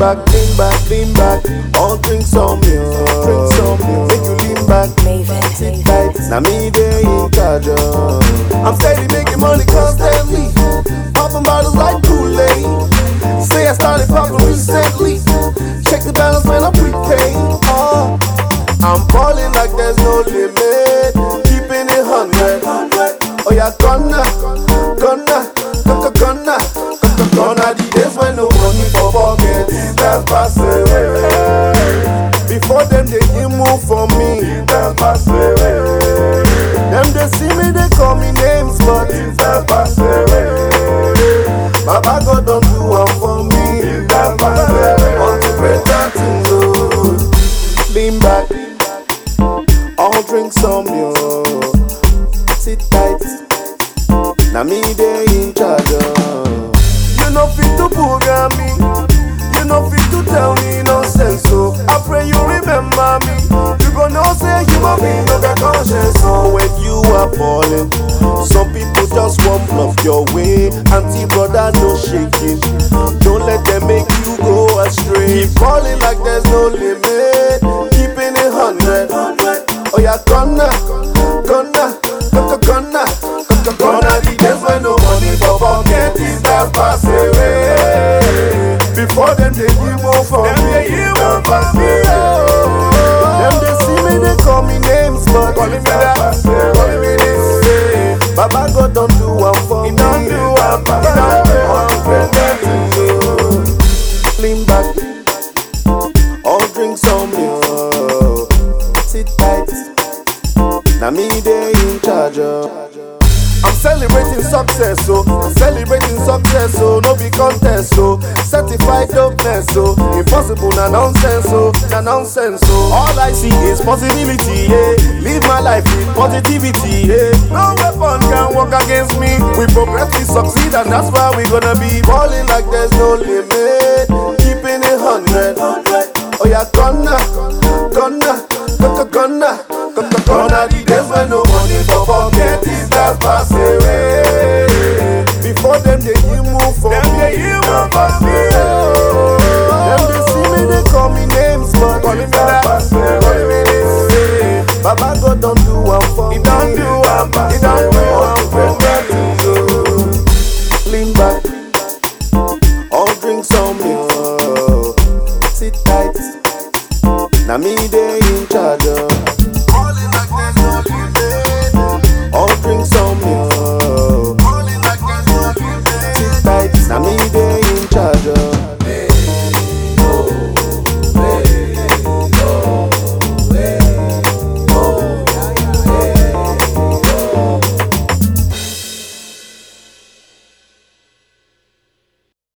lean back. All drinks on me, make you lean back. Sit tight, now me they in charge. I'm steady making money constantly, popping bottles like Kool-Aid. Say I started popping recently. Check the balance when I prepaid. I'm balling like there's no limit, keeping it 100. Oh yeah, gonna the days when no money for pocket, that's pass away. Before them they give move for me, that's pass away. Them they see me, they call me names, but that's pass away. Baba God don't do one for me, that's pass away. On the better things, oh. Lean back, all drinks on me, oh. Sit tight, now me they in charge, oh. You no fit to program me, you no fit to tell me nonsense, so I pray you remember me. You gonna say human being no got conscience. So when you are falling, some people just won't bluff your way. Auntie brother no shaking, don't let them make you go astray. Keep falling like there's no limit, keeping it 100. Oh yeah, gonna the days when no money for pocket is that pass away. Before them they give more for me, them they see me, they call me names, but calling me that pass away. Baba God don't do one for me, don't do one for me. Lean back, all drinks on me, oh. Sit tight, now me they in charge, oh. I'm celebrating success, so no be contest, so certified dopeness, so impossible, na nonsense, so all I see is possibility, yeah. Live my life with positivity, yeah. No weapon can work against me. We progress, we succeed, and that's why we gonna be balling like there's no limit, keeping it 100. Oh yeah, gonna the days when no money for pocket is that pass away. Before them they give move for me, them they see me, they call me names, but calling me that pass away. Baba God don't do one for me, he don't do one.